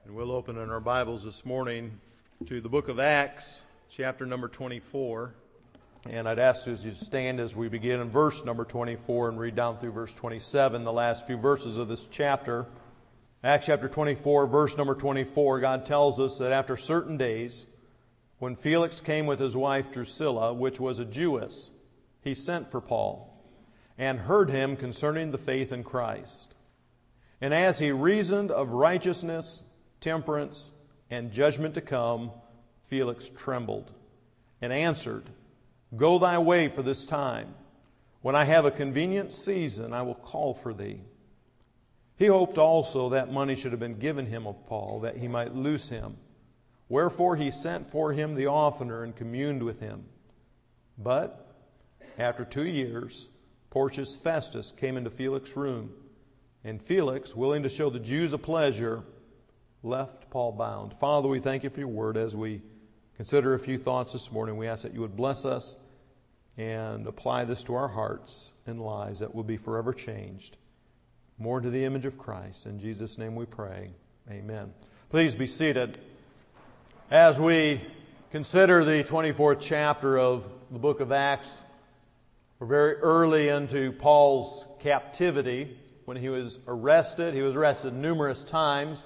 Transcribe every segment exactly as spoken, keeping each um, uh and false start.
And we'll open in our Bibles this morning to the book of Acts, chapter number twenty-four. And I'd ask you as you stand as we begin in verse number twenty-four and read down through verse twenty-seven, the last few verses of this chapter. Acts chapter twenty-four, verse number twenty-four, God tells us that after certain days, when Felix came with his wife Drusilla, which was a Jewess, he sent for Paul, and heard him concerning the faith in Christ. And as he reasoned of righteousness, temperance, and judgment to come, Felix trembled, and answered, Go thy way for this time. When I have a convenient season, I will call for thee. He hoped also that money should have been given him of Paul, that he might loose him. Wherefore he sent for him the oftener and communed with him. But after two years, Porcius Festus came into Felix's room, and Felix, willing to show the Jews a pleasure, left Paul bound. Father, we thank you for your word. As we consider a few thoughts this morning, we ask that you would bless us and apply this to our hearts and lives that will be forever changed, more into the image of Christ. In Jesus' name we pray. Amen. Please be seated. As we consider the twenty-fourth chapter of the book of Acts, we're very early into Paul's captivity. When he was arrested, he was arrested numerous times.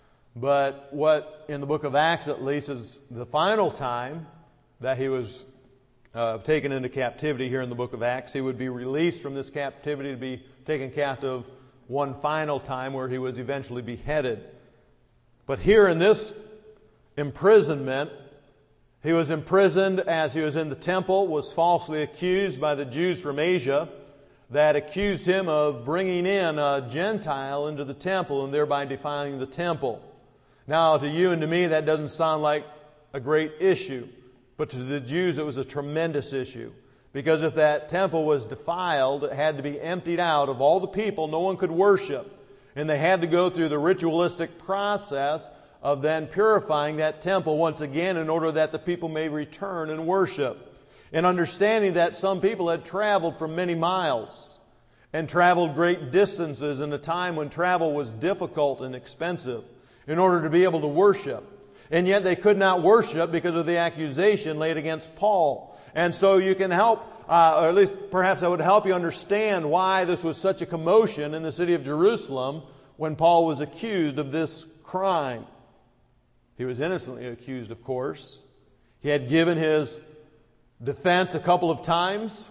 But what, in the book of Acts at least, is the final time that he was uh, taken into captivity here in the book of Acts. He would be released from this captivity to be taken captive one final time where he was eventually beheaded. But here in this imprisonment, he was imprisoned as he was in the temple, was falsely accused by the Jews from Asia that accused him of bringing in a Gentile into the temple and thereby defiling the temple. Now, to you and to me, that doesn't sound like a great issue. But to the Jews, it was a tremendous issue. Because if that temple was defiled, it had to be emptied out of all the people. No one could worship. And they had to go through the ritualistic process of then purifying that temple once again in order that the people may return and worship. And understanding that some people had traveled from many miles and traveled great distances in a time when travel was difficult and expensive, in order to be able to worship. And yet they could not worship because of the accusation laid against Paul. And so you can help, uh, or at least perhaps I would help you understand why this was such a commotion in the city of Jerusalem when Paul was accused of this crime. He was innocently accused, of course. He had given his defense a couple of times.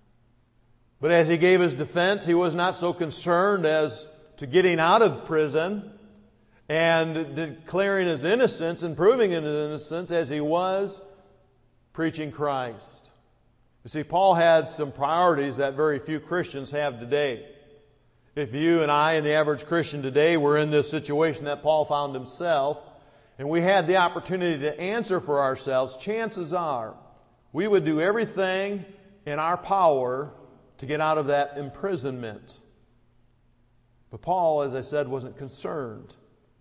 But as he gave his defense, he was not so concerned as to getting out of prison and declaring his innocence and proving his innocence as he was preaching Christ. You see, Paul had some priorities that very few Christians have today. If you and I and the average Christian today were in this situation that Paul found himself, and we had the opportunity to answer for ourselves, chances are we would do everything in our power to get out of that imprisonment. But Paul, as I said, wasn't concerned.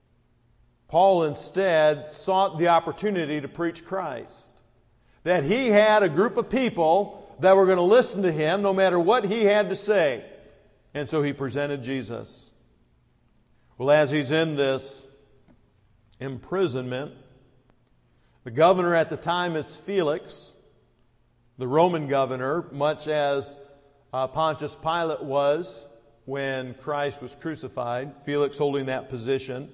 Paul instead sought the opportunity to preach Christ. That he had a group of people that were going to listen to him no matter what he had to say. And so he presented Jesus. Well, as he's in this imprisonment, the governor at the time is Felix, the Roman governor, much as uh, Pontius Pilate was when Christ was crucified. Felix holding that position.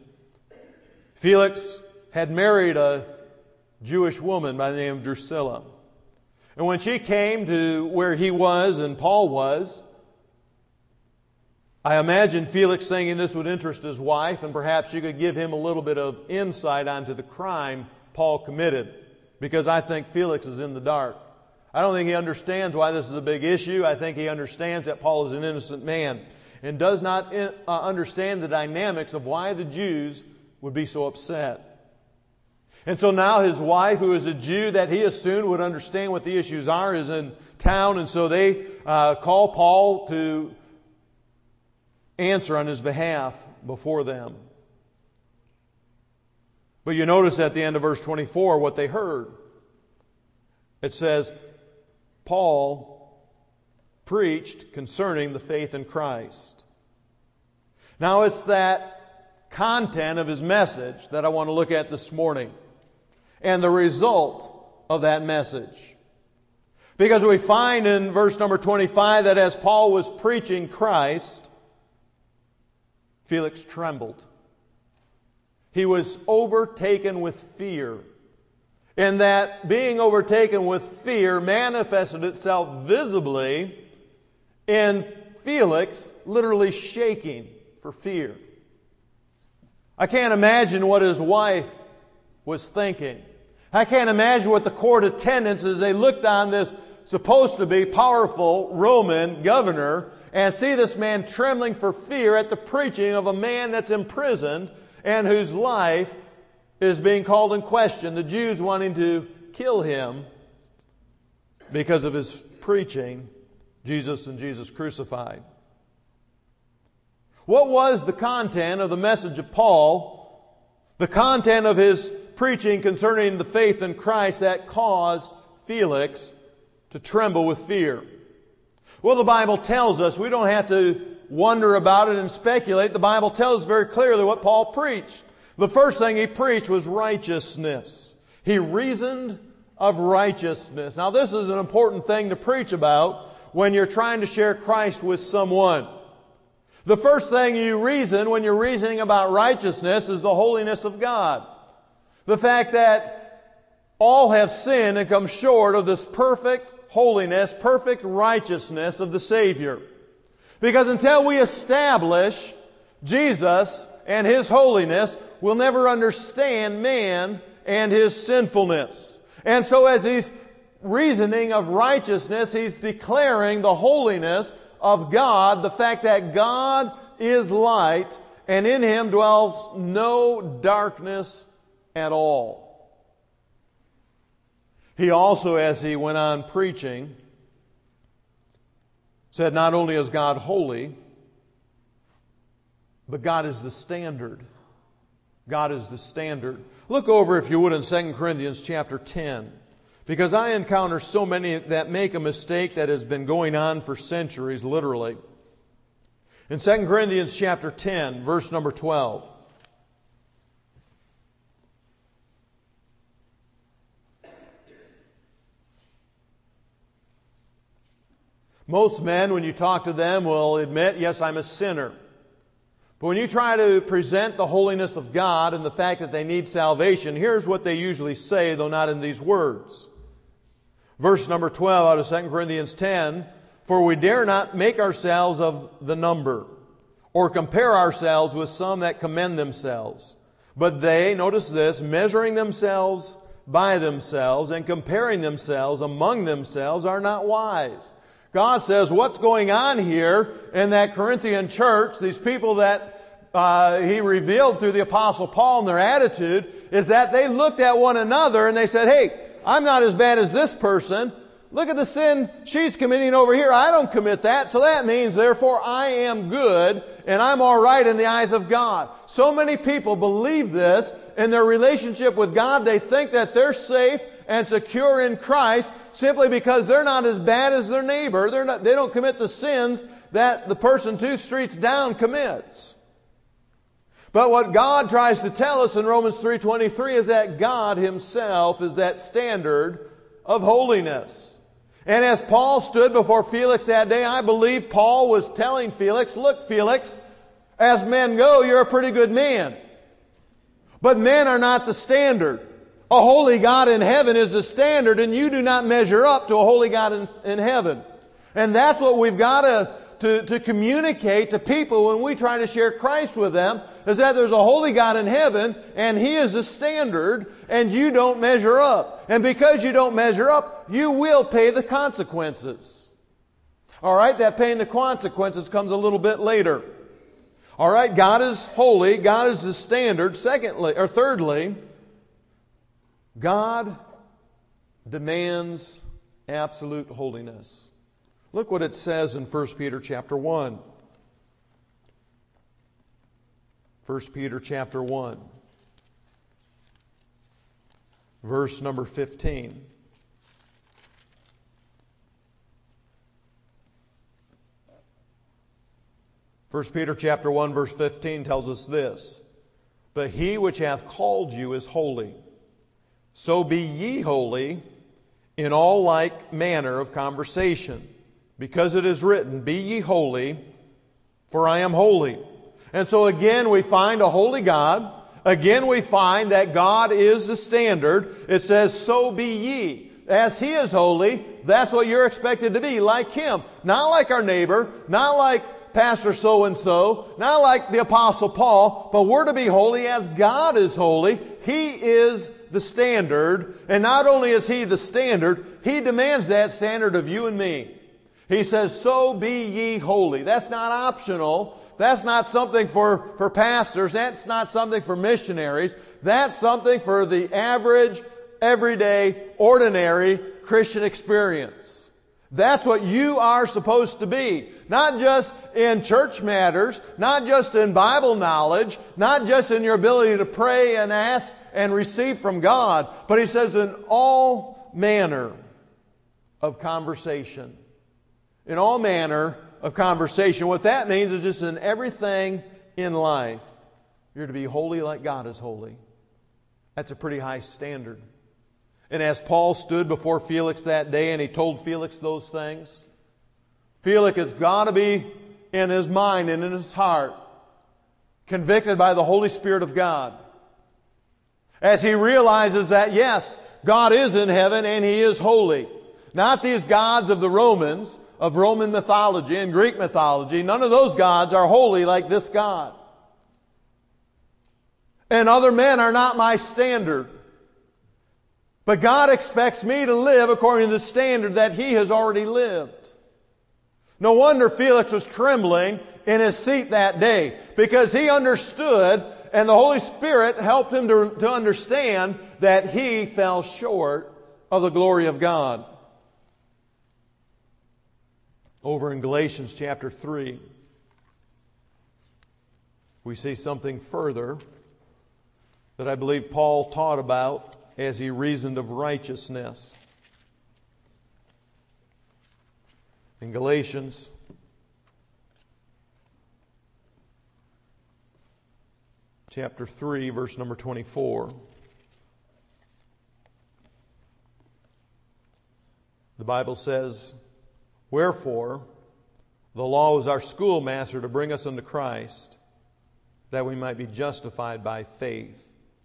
Felix had married a Jewish woman by the name of Drusilla. And when she came to where he was and Paul was, I imagine Felix thinking this would interest his wife and perhaps she could give him a little bit of insight onto the crime Paul committed. Because I think Felix is in the dark. I don't think he understands why this is a big issue. I think he understands that Paul is an innocent man and does not in, uh, understand the dynamics of why the Jews would be so upset. And so now his wife, who is a Jew that he assumed would understand what the issues are, is in town. And so they uh, call Paul to answer on his behalf before them. But you notice at the end of verse twenty-four what they heard. It says, Paul preached concerning the faith in Christ. Now it's that content of his message that I want to look at this morning, and the result of that message. Because we find in verse number twenty-five that as Paul was preaching Christ, Felix trembled. He was overtaken with fear. And that being overtaken with fear manifested itself visibly in Felix literally shaking for fear. I can't imagine what his wife was thinking. I can't imagine what the court attendants, as they looked on this supposed to be powerful Roman governor and see this man trembling for fear at the preaching of a man that's imprisoned and whose life is being called in question. The Jews wanting to kill him because of his preaching Jesus and Jesus crucified. What was the content of the message of Paul, the content of his preaching concerning the faith in Christ that caused Felix to tremble with fear? Well, the Bible tells us, we don't have to wonder about it and speculate. The Bible tells us very clearly what Paul preached. The first thing he preached was righteousness. He reasoned of righteousness. Now, this is an important thing to preach about when you're trying to share Christ with someone. The first thing you reason when you're reasoning about righteousness is the holiness of God. The fact that all have sinned and come short of this perfect holiness, perfect righteousness of the Savior. Because until we establish Jesus and His holiness, we'll never understand man and his sinfulness. And so as he's reasoning of righteousness, he's declaring the holiness of God, the fact that God is light and in Him dwells no darkness at all. He also, as he went on preaching, said not only is God holy, but God is the standard. God is the standard. Look over, if you would, in Second Corinthians chapter ten. Because I encounter so many that make a mistake that has been going on for centuries, literally. In Second Corinthians chapter ten, verse number twelve. Most men, when you talk to them, will admit, yes, I'm a sinner. But when you try to present the holiness of God and the fact that they need salvation, here's what they usually say, though not in these words. Verse number twelve out of Second Corinthians ten, for we dare not make ourselves of the number, or compare ourselves with some that commend themselves. But they, notice this, measuring themselves by themselves and comparing themselves among themselves are not wise. God says what's going on here in that Corinthian church, these people that uh, He revealed through the Apostle Paul and their attitude, is that they looked at one another and they said, hey, I'm not as bad as this person. Look at the sin she's committing over here. I don't commit that. So that means, therefore, I am good and I'm all right in the eyes of God. So many people believe this in their relationship with God. They think that they're safe and secure in Christ simply because they're not as bad as their neighbor. They're not, they don't commit the sins that the person two streets down commits. But what God tries to tell us in Romans three twenty-three is that God Himself is that standard of holiness. And as Paul stood before Felix that day, I believe Paul was telling Felix, look, Felix, as men go, you're a pretty good man. But men are not the standard. A holy God in heaven is the standard, and you do not measure up to a holy God in, in heaven. And that's what we've got to, to, to communicate to people when we try to share Christ with them, is that there's a holy God in heaven, and He is the standard, and you don't measure up. And because you don't measure up, you will pay the consequences. All right, that paying the consequences comes a little bit later. All right, God is holy, God is the standard. Secondly, or thirdly, God demands absolute holiness. Look what it says in First Peter chapter one. First Peter chapter one, verse number fifteen. First Peter chapter one, verse fifteen tells us this. but he which hath called you is holy. So be ye holy in all like manner of conversation, because it is written, Be ye holy, for I am holy. And so again we find a holy God. Again we find that God is the standard. It says, So be ye. As He is holy, that's what you're expected to be, like Him. Not like our neighbor, not like Pastor so-and-so, not like the Apostle Paul, but we're to be holy as God is holy. He is the standard, and not only is He the standard, He demands that standard of you and me. He says, So be ye holy. That's not optional. That's not something for, for pastors. That's not something for missionaries. That's something for the average, everyday, ordinary Christian experience. That's what you are supposed to be. Not just in church matters, not just in Bible knowledge, not just in your ability to pray and ask and receive from God, but He says in all manner of conversation. In all manner of conversation. What that means is just in everything in life, you're to be holy like God is holy. That's a pretty high standard. And as Paul stood before Felix that day and he told Felix those things, Felix has got to be in his mind and in his heart convicted by the Holy Spirit of God. As he realizes that, yes, God is in heaven and He is holy. Not these gods of the Romans, of Roman mythology and Greek mythology. None of those gods are holy like this God. And other men are not my standard. But God expects me to live according to the standard that He has already lived. No wonder Felix was trembling in his seat that day, because he understood, and the Holy Spirit helped him to, to understand that he fell short of the glory of God. Over in Galatians chapter three, we see something further that I believe Paul taught about as he reasoned of righteousness. In Galatians chapter three, verse number twenty-four, the Bible says, Wherefore, the law was our schoolmaster to bring us unto Christ, that we might be justified by faith.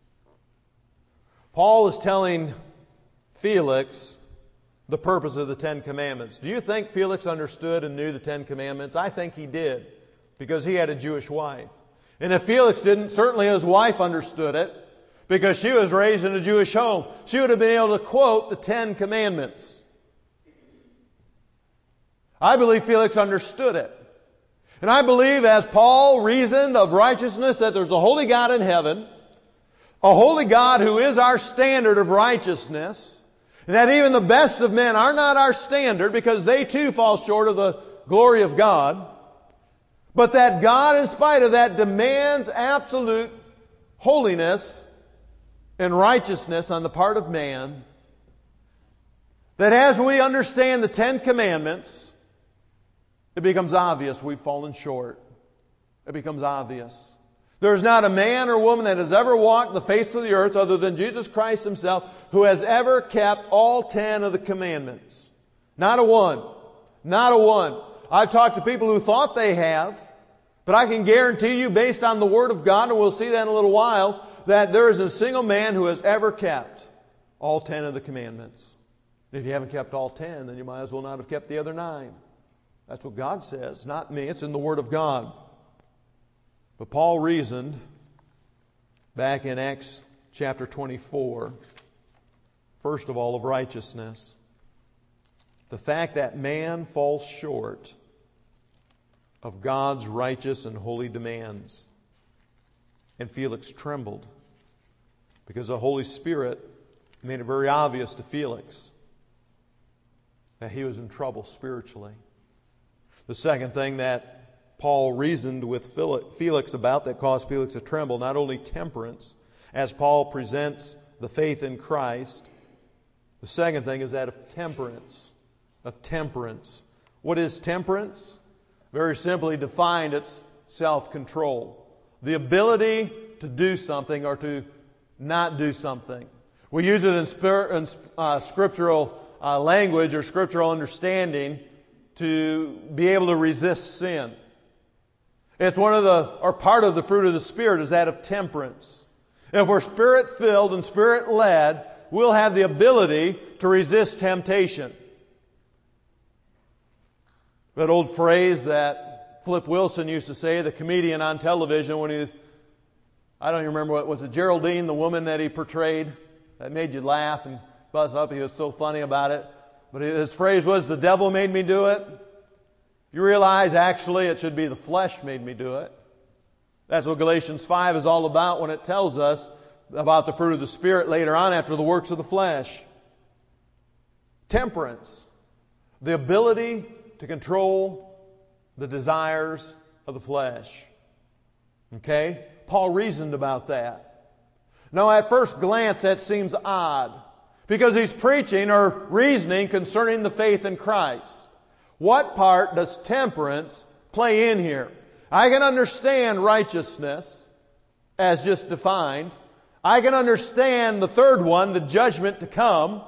Paul is telling Felix the purpose of the Ten Commandments. Do you think Felix understood and knew the Ten Commandments? I think he did, because he had a Jewish wife. And if Felix didn't, certainly his wife understood it, because she was raised in a Jewish home. She would have been able to quote the Ten Commandments. I believe Felix understood it. And I believe, as Paul reasoned of righteousness, that there's a holy God in heaven, a holy God who is our standard of righteousness, and that even the best of men are not our standard, because they too fall short of the glory of God, but that God, in spite of that, demands absolute holiness and righteousness on the part of man, that as we understand the Ten Commandments, it becomes obvious we've fallen short. It becomes obvious. There's not a man or woman that has ever walked the face of the earth other than Jesus Christ Himself who has ever kept all ten of the commandments. Not a one. Not a one. I've talked to people who thought they have, but I can guarantee you, based on the Word of God, and we'll see that in a little while, that there isn't a single man who has ever kept all ten of the commandments. And if you haven't kept all ten, then you might as well not have kept the other nine. That's what God says, not me. It's in the Word of God. But Paul reasoned back in Acts chapter twenty-four, first of all, of righteousness. The fact that man falls short of God's righteous and holy demands. And Felix trembled, because the Holy Spirit made it very obvious to Felix that he was in trouble spiritually. The second thing that Paul reasoned with Felix about that caused Felix to tremble, not only temperance, as Paul presents the faith in Christ, the second thing is that of temperance. Of temperance. What is temperance? Very simply defined, it's self-control. The ability to do something or to not do something. We use it in, spirit, in uh, scriptural uh, language or scriptural understanding to be able to resist sin. It's one of the, or part of the fruit of the Spirit is that of temperance. If we're Spirit-filled and Spirit-led, we'll have the ability to resist temptation. That old phrase that Flip Wilson used to say, the comedian on television, when he was, I don't even remember what, was it Geraldine, the woman that he portrayed, that made you laugh and buzz up? He was so funny about it. But his phrase was, the devil made me do it. You realize, actually, it should be the flesh made me do it. That's what Galatians five is all about when it tells us about the fruit of the Spirit later on after the works of the flesh. Temperance. The ability to control the desires of the flesh. Okay? Paul reasoned about that. Now, at first glance, that seems odd, because he's preaching or reasoning concerning the faith in Christ. What part does temperance play in here? I can understand righteousness as just defined. I can understand the third one, the judgment to come.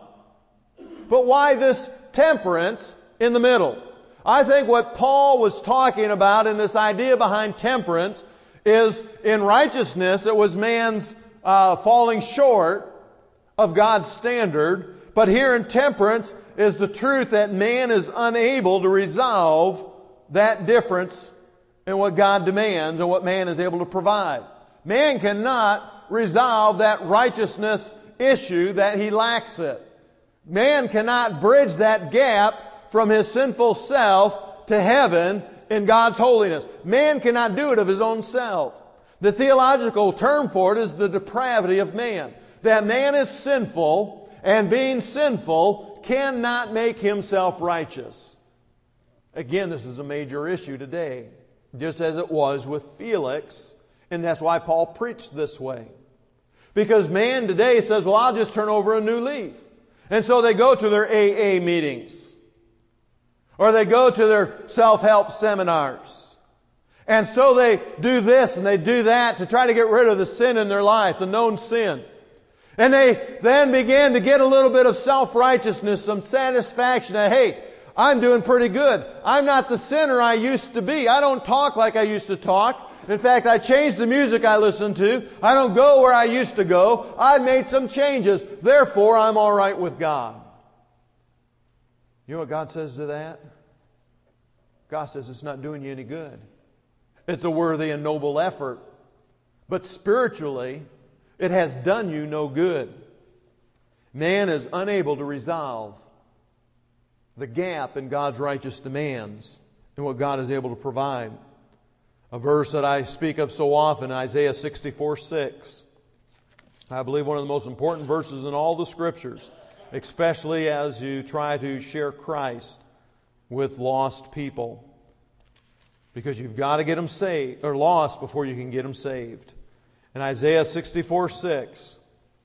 But why this temperance in the middle? I think what Paul was talking about in this idea behind temperance is in righteousness it was man's uh, falling short of God's standard. But here in temperance is the truth that man is unable to resolve that difference in what God demands and what man is able to provide. Man cannot resolve that righteousness issue that he lacks it. Man cannot bridge that gap from his sinful self to heaven in God's holiness. Man cannot do it of his own self. The theological term for it is the depravity of man. That man is sinful, and being sinful cannot make himself righteous. Again, this is a major issue today, just as it was with Felix, and that's why Paul preached this way. Because man today says, well, I'll just turn over a new leaf. And so they go to their A A meetings, or they go to their self-help seminars. And so they do this and they do that to try to get rid of the sin in their life, the known sin. And they then begin to get a little bit of self-righteousness, some satisfaction that, hey, I'm doing pretty good. I'm not the sinner I used to be. I don't talk like I used to talk. In fact, I changed the music I listen to. I don't go where I used to go. I made some changes. Therefore, I'm all right with God. You know what God says to that? God says it's not doing you any good. It's a worthy and noble effort. But spiritually, it has done you no good. Man is unable to resolve the gap in God's righteous demands and what God is able to provide. A verse that I speak of so often, Isaiah sixty-four six. I believe one of the most important verses in all the Scriptures, especially as you try to share Christ with lost people. Because you've got to get them saved or lost before you can get them saved. In Isaiah sixty-four six,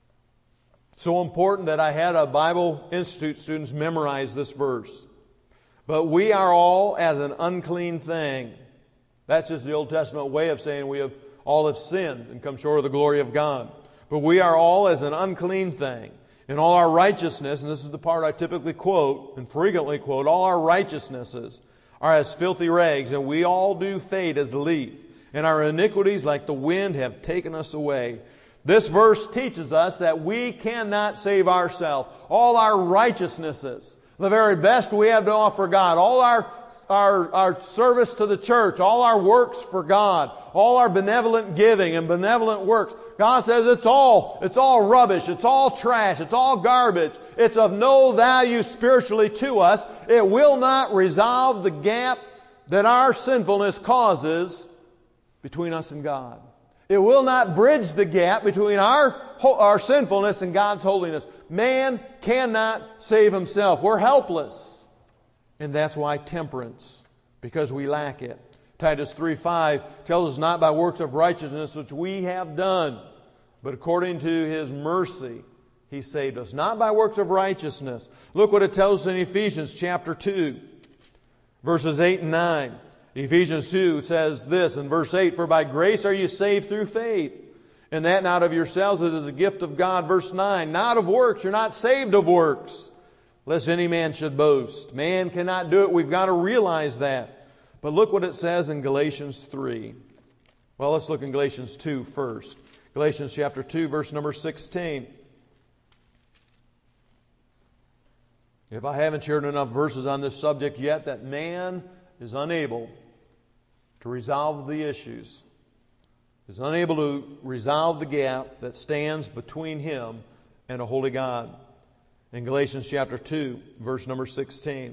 so important that I had a Bible Institute students memorize this verse. But we are all as an unclean thing. That's just the Old Testament way of saying we have all have sinned and come short of the glory of God. But we are all as an unclean thing. In all our righteousness, and this is the part I typically quote and frequently quote, all our righteousnesses are as filthy rags, and we all do fade as a leaf. And our iniquities, like the wind, have taken us away. This verse teaches us that we cannot save ourselves. All our righteousnesses, the very best we have to offer God, all our, our, our service to the church, all our works for God, all our benevolent giving and benevolent works, God says it's all, it's all rubbish, it's all trash, it's all garbage. It's of no value spiritually to us. It will not resolve the gap that our sinfulness causes between us and God. It will not bridge the gap between our, our sinfulness and God's holiness. Man cannot save himself. We're helpless. And that's why temperance, because we lack it. Titus three five tells us not by works of righteousness which we have done, but according to His mercy He saved us. Not by works of righteousness. Look what it tells us in Ephesians chapter two, verses eight and nine. Ephesians two says this in verse eight, for by grace are you saved through faith. And that not of yourselves, it is a gift of God. Verse nine, not of works. You're not saved of works, lest any man should boast. Man cannot do it. We've got to realize that. But look what it says in Galatians three. Well, let's look in Galatians two first. Galatians chapter two, verse number sixteen. If I haven't shared enough verses on this subject yet, that man is unable to resolve the issues, is unable to resolve the gap that stands between him and a holy God. In Galatians chapter two, verse number sixteen.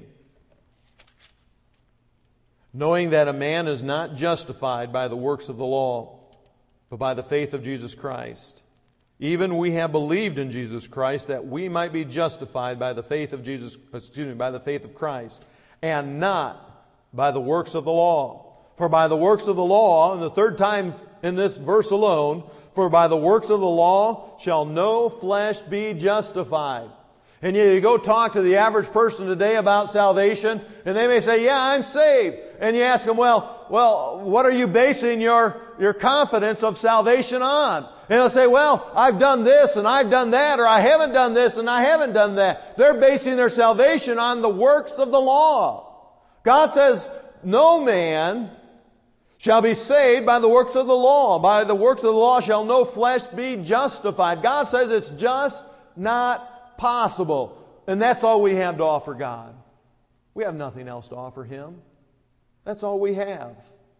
Knowing that a man is not justified by the works of the law, but by the faith of Jesus Christ. Even we have believed in Jesus Christ, that we might be justified by the faith of Jesus, excuse me, by the faith of Christ, and not by the works of the law. For by the works of the law, and the third time in this verse alone, for by the works of the law shall no flesh be justified. And you, you go talk to the average person today about salvation, and they may say, yeah, I'm saved. And you ask them, well, well, what are you basing your, your confidence of salvation on? And they'll say, well, I've done this and I've done that, or I haven't done this and I haven't done that. They're basing their salvation on the works of the law. God says, no man shall be saved by the works of the law. By the works of the law shall no flesh be justified. God says it's just not possible. And that's all we have to offer God. We have nothing else to offer Him. That's all we have.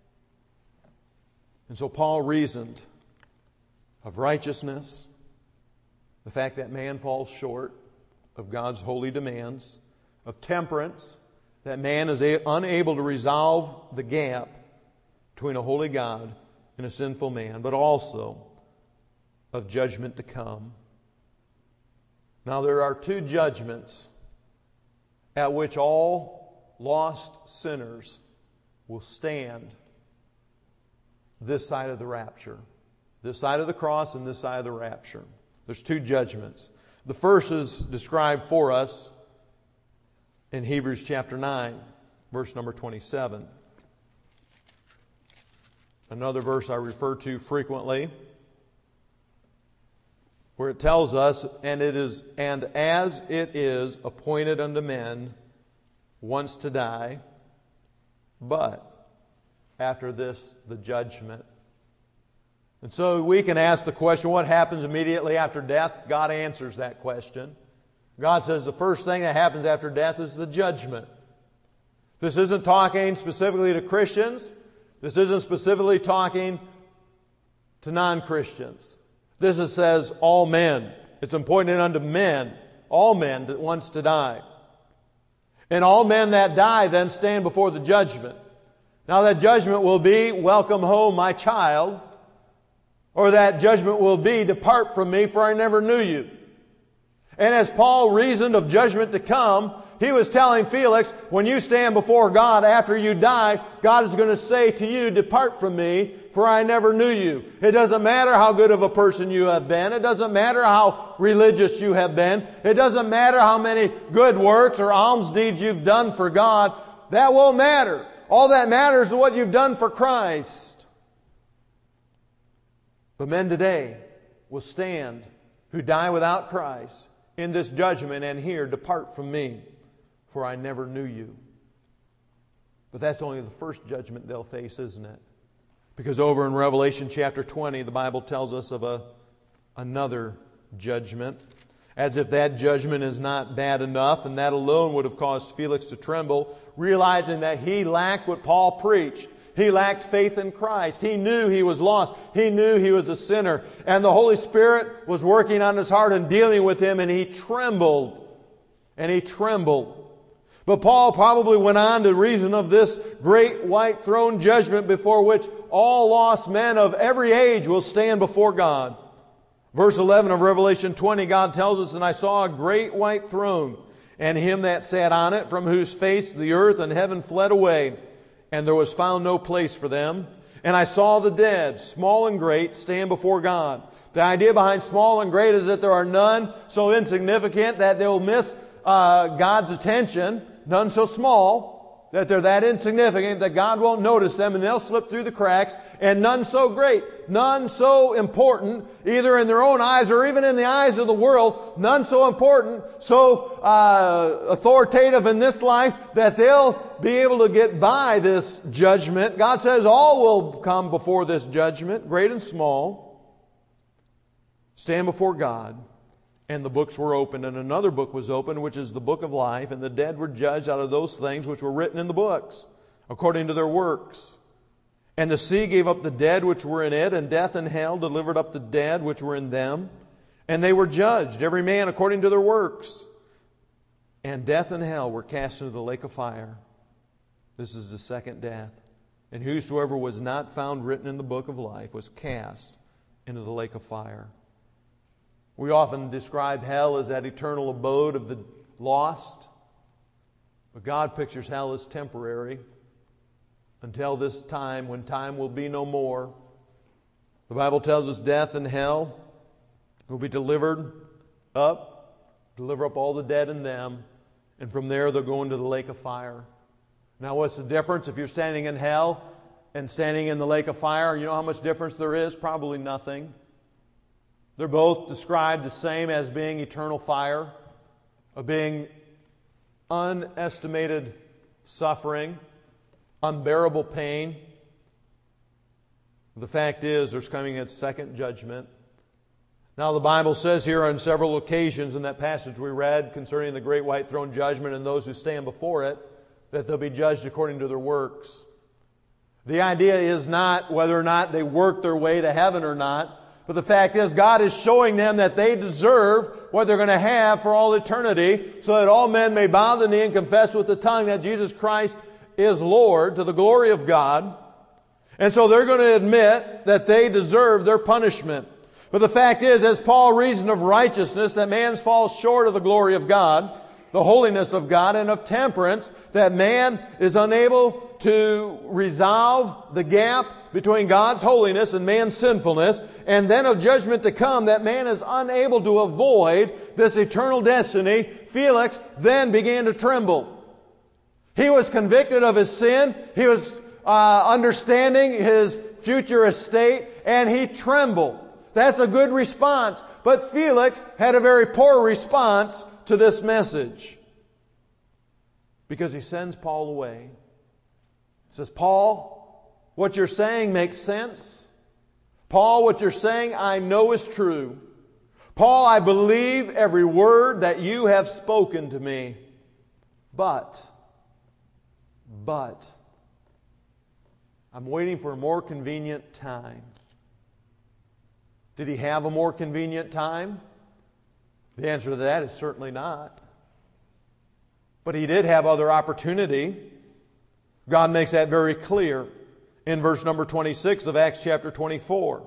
And so Paul reasoned of righteousness, the fact that man falls short of God's holy demands, of temperance, that man is a- unable to resolve the gap between a holy God and a sinful man, but also of judgment to come. Now there are two judgments at which all lost sinners will stand this side of the rapture. This side of the cross and this side of the rapture. There's two judgments. The first is described for us in Hebrews chapter nine, verse number twenty-seven. Another verse I refer to frequently, where it tells us, and it is, and as it is appointed unto men once to die, but after this the judgment. And so we can ask the question, what happens immediately after death? God answers that question. God says the first thing that happens after death is the judgment. This isn't talking specifically to Christians. This isn't specifically talking to non-Christians. This is, says all men. It's appointed unto men, all men that wants to die. And all men that die then stand before the judgment. Now that judgment will be, welcome home my child. Or that judgment will be, depart from me, for I never knew you. And as Paul reasoned of judgment to come, he was telling Felix, when you stand before God after you die, God is going to say to you, depart from me, for I never knew you. It doesn't matter how good of a person you have been. It doesn't matter how religious you have been. It doesn't matter how many good works or alms deeds you've done for God. That won't matter. All that matters is what you've done for Christ. But men today will stand who die without Christ in this judgment and hear, depart from me, for I never knew you. But that's only the first judgment they'll face, isn't it? Because over in Revelation chapter twenty, the Bible tells us of a, another judgment. As if that judgment is not bad enough, and that alone would have caused Felix to tremble, realizing that he lacked what Paul preached. He lacked faith in Christ. He knew he was lost. He knew he was a sinner. And the Holy Spirit was working on his heart and dealing with him, and he trembled. And he trembled. But Paul probably went on to reason of this great white throne judgment before which all lost men of every age will stand before God. Verse eleven of Revelation twenty, God tells us, and I saw a great white throne, and him that sat on it, from whose face the earth and heaven fled away. And there was found no place for them. And I saw the dead, small and great, stand before God. The idea behind small and great is that there are none so insignificant that they'll miss uh, God's attention, none so small. that they're that insignificant that God won't notice them and they'll slip through the cracks, and none so great, none so important, either in their own eyes or even in the eyes of the world, none so important, so uh, authoritative in this life that they'll be able to get by this judgment. God says all will come before this judgment, great and small, stand before God. And the books were opened, and another book was opened, which is the book of life, and the dead were judged out of those things which were written in the books, according to their works. And the sea gave up the dead which were in it, and death and hell delivered up the dead which were in them. And they were judged, every man according to their works. And death and hell were cast into the lake of fire. This is the second death. And whosoever was not found written in the book of life was cast into the lake of fire. We often describe hell as that eternal abode of the lost. But God pictures hell as temporary until this time when time will be no more. The Bible tells us death and hell will be delivered up, deliver up all the dead in them, and from there they'll go into the lake of fire. Now what's the difference if you're standing in hell and standing in the lake of fire? You know how much difference there is? Probably nothing. They're both described the same as being eternal fire, of being unestimated suffering, unbearable pain. The fact is, there's coming a second judgment. Now, the Bible says here on several occasions in that passage we read concerning the great white throne judgment and those who stand before it, that they'll be judged according to their works. The idea is not whether or not they work their way to heaven or not, but the fact is, God is showing them that they deserve what they're going to have for all eternity, so that all men may bow the knee and confess with the tongue that Jesus Christ is Lord, to the glory of God. And so they're going to admit that they deserve their punishment. But the fact is, as Paul reasoned of righteousness, that man falls short of the glory of God, the holiness of God, and of temperance, that man is unable to resolve the gap between God's holiness and man's sinfulness, and then of judgment to come, that man is unable to avoid this eternal destiny. Felix then began to tremble. He was convicted of his sin. He was uh, understanding his future estate, and he trembled. That's a good response. But Felix had a very poor response to this message, because he sends Paul away. He says, Paul, what you're saying makes sense. Paul, what you're saying I know is true. Paul, I believe every word that you have spoken to me. But, but, I'm waiting for a more convenient time. Did he have a more convenient time? The answer to that is certainly not. But he did have other opportunity. God makes that very clear in verse number twenty-six of Acts chapter twenty-four.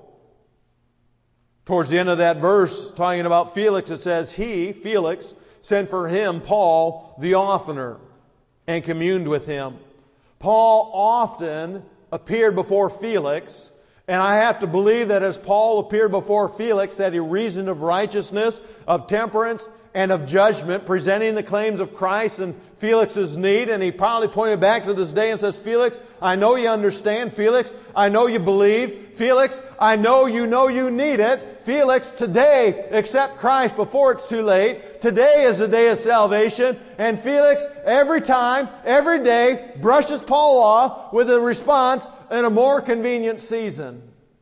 Towards the end of that verse, talking about Felix, it says, He, Felix, sent for him Paul the oftener and communed with him. Paul often appeared before Felix, and I have to believe that as Paul appeared before Felix, that he reasoned of righteousness, of temperance, and of judgment, presenting the claims of Christ and Felix's need. And he probably pointed back to this day and says, Felix, I know you understand. Felix, I know you believe. Felix, I know you know you need it. Felix, today accept Christ before it's too late. Today is the day of salvation. And Felix, every time, every day, brushes Paul off with a response in a more convenient season.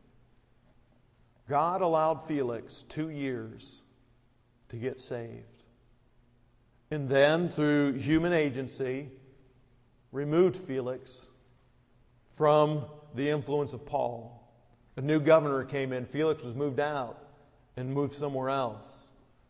God allowed Felix two years to get saved. And then, through human agency, removed Felix from the influence of Paul. A new governor came in. Felix was moved out and moved somewhere else.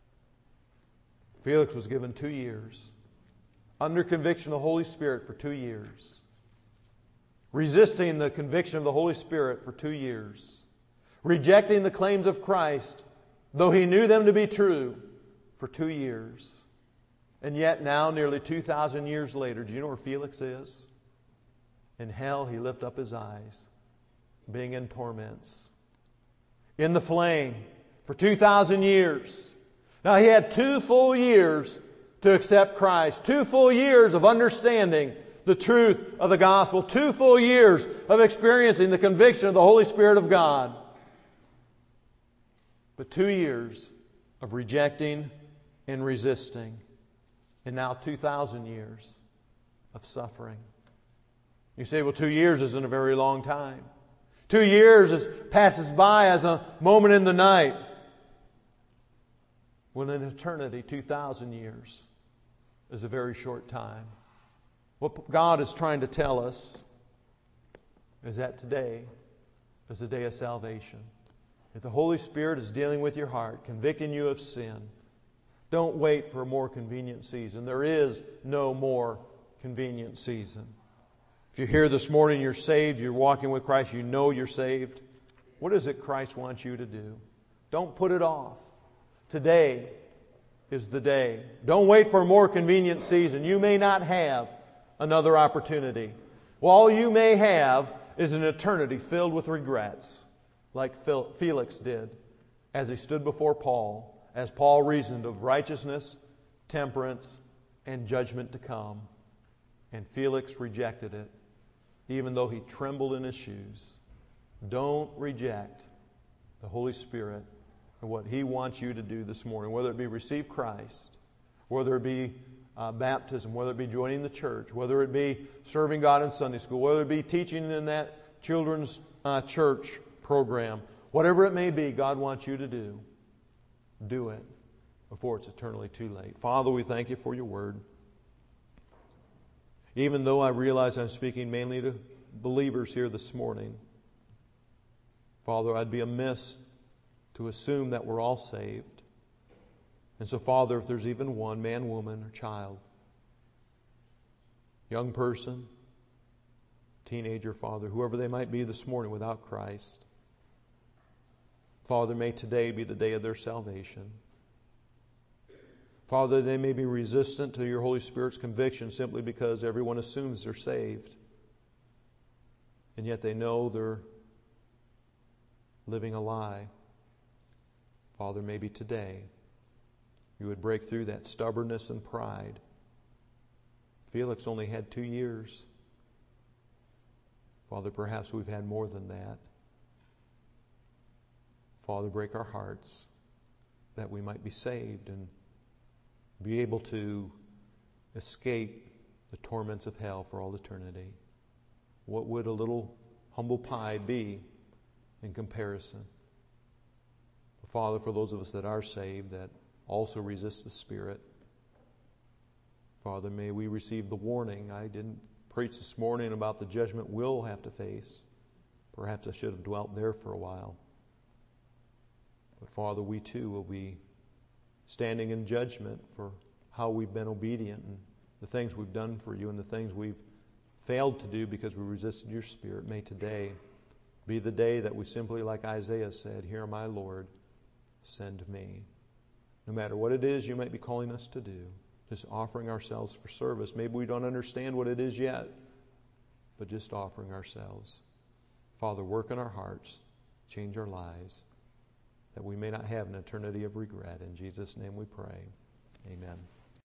Felix was given two years. Under conviction of the Holy Spirit for two years. Resisting the conviction of the Holy Spirit for two years. Rejecting the claims of Christ, though he knew them to be true, for two years. And yet now, nearly two thousand years later, do you know where Felix is? In hell he lift up his eyes, being in torments. In the flame for two thousand years. Now he had two full years to accept Christ. Two full years of understanding the truth of the gospel. Two full years of experiencing the conviction of the Holy Spirit of God. But two years of rejecting and resisting. And now two thousand years of suffering. You say, well, two years isn't a very long time. Two years is, passes by as a moment in the night. Well, in eternity, two thousand years is a very short time. What God is trying to tell us is that today is the day of salvation. If the Holy Spirit is dealing with your heart, convicting you of sin, don't wait for a more convenient season. There is no more convenient season. If you're here this morning, you're saved, you're walking with Christ, you know you're saved. What is it Christ wants you to do? Don't put it off. Today is the day. Don't wait for a more convenient season. You may not have another opportunity. Well, all you may have is an eternity filled with regrets, like Felix did as he stood before Paul, as Paul reasoned of righteousness, temperance, and judgment to come. And Felix rejected it, even though he trembled in his shoes. Don't reject the Holy Spirit and what He wants you to do this morning, whether it be receive Christ, whether it be uh, baptism, whether it be joining the church, whether it be serving God in Sunday school, whether it be teaching in that children's uh, church program. Whatever it may be, God wants you to do. Do it before it's eternally too late. Father, we thank You for Your Word. Even though I realize I'm speaking mainly to believers here this morning, Father, I'd be amiss to assume that we're all saved. And so, Father, if there's even one, man, woman, or child, young person, teenager, Father, whoever they might be this morning without Christ, Father, may today be the day of their salvation. Father, they may be resistant to Your Holy Spirit's conviction simply because everyone assumes they're saved. And yet they know they're living a lie. Father, maybe today You would break through that stubbornness and pride. Felix only had two years. Father, perhaps we've had more than that. Father, break our hearts that we might be saved and be able to escape the torments of hell for all eternity. What would a little humble pie be in comparison? Father, for those of us that are saved, that also resist the Spirit, Father, may we receive the warning. I didn't preach this morning about the judgment we'll have to face. Perhaps I should have dwelt there for a while. But Father, we too will be standing in judgment for how we've been obedient and the things we've done for You and the things we've failed to do because we resisted Your Spirit. May today be the day that we simply, like Isaiah said, "Here, my Lord, send me." No matter what it is You might be calling us to do, just offering ourselves for service. Maybe we don't understand what it is yet, but just offering ourselves. Father, work in our hearts, change our lives, that we may not have an eternity of regret. In Jesus' name we pray. Amen.